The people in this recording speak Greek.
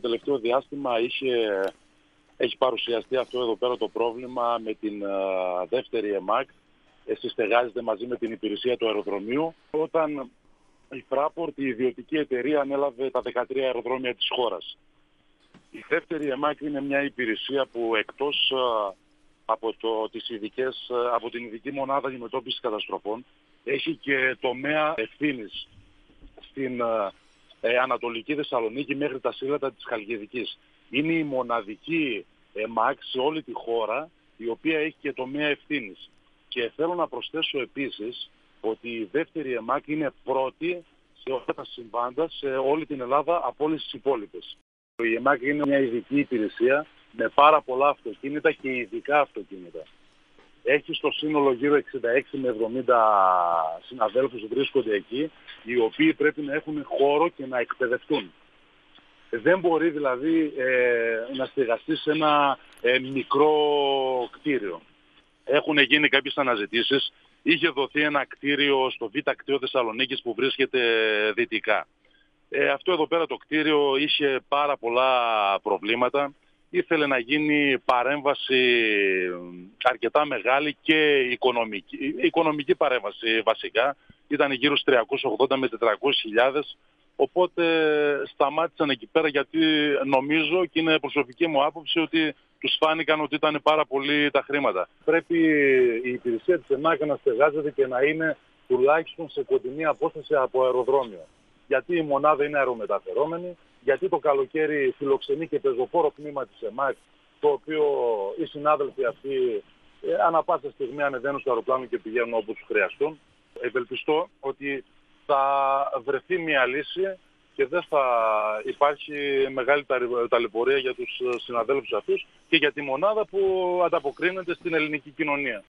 τελευταίο διάστημα έχει παρουσιαστεί αυτό εδώ πέρα το πρόβλημα με την δεύτερη ΕΜΑΚ. Συστεγάζεται μαζί με την υπηρεσία του αεροδρομίου, όταν η Fraport, η ιδιωτική εταιρεία, ανέλαβε τα 13 αεροδρόμια της χώρας. Η δεύτερη ΕΜΑΚ είναι μια υπηρεσία που εκτός από την ειδική μονάδα αντιμετώπισης καταστροφών έχει και τομέα ευθύνης στην Ανατολική Θεσσαλονίκη μέχρι τα σύλλατα της Χαλκιδικής. Είναι η μοναδική ΕΜΑΚ σε όλη τη χώρα η οποία έχει και τομέα ευθύνης. Και θέλω να προσθέσω επίσης ότι η δεύτερη ΕΜΑΚ είναι πρώτη σε όλα τα συμβάντα σε όλη την Ελλάδα από όλες τις υπόλοιπες. Η ΕΜΑΚ είναι μια ειδική υπηρεσία με πάρα πολλά αυτοκίνητα και ειδικά αυτοκίνητα. Έχει στο σύνολο γύρω 66 με 70 συναδέλφους που βρίσκονται εκεί, οι οποίοι πρέπει να έχουν χώρο και να εκπαιδευτούν. Δεν μπορεί δηλαδή να στεγαστεί σε ένα μικρό κτίριο. Έχουν γίνει κάποιες αναζητήσεις. Είχε δοθεί ένα κτίριο στο Β' κτίριο Θεσσαλονίκης που βρίσκεται δυτικά. Αυτό εδώ πέρα το κτίριο είχε πάρα πολλά προβλήματα. Ήθελε να γίνει παρέμβαση αρκετά μεγάλη και οικονομική παρέμβαση βασικά. Ήταν γύρω στους 380 με 400.000. Οπότε σταμάτησαν εκεί πέρα γιατί νομίζω, και είναι προσωπική μου άποψη, ότι τους φάνηκαν ότι ήταν πάρα πολύ τα χρήματα. Πρέπει η υπηρεσία της ΕΜΑΚ να στεγάζεται και να είναι τουλάχιστον σε κοντινή απόσταση από αεροδρόμιο. Γιατί η μονάδα είναι αερομεταφερόμενη, γιατί το καλοκαίρι φιλοξενεί και πεζοφόρο τμήμα της ΕΜΑΚ, το οποίο οι συνάδελφοι αυτοί ανά πάσα στιγμή ανεβαίνουν στο αεροπλάνο και πηγαίνουν όπου τους χρειαστούν. Ευελπιστώ ότι θα βρεθεί μια λύση και δεν θα υπάρχει μεγάλη ταλαιπωρία για τους συναδέλφους αυτούς και για τη μονάδα που ανταποκρίνεται στην ελληνική κοινωνία.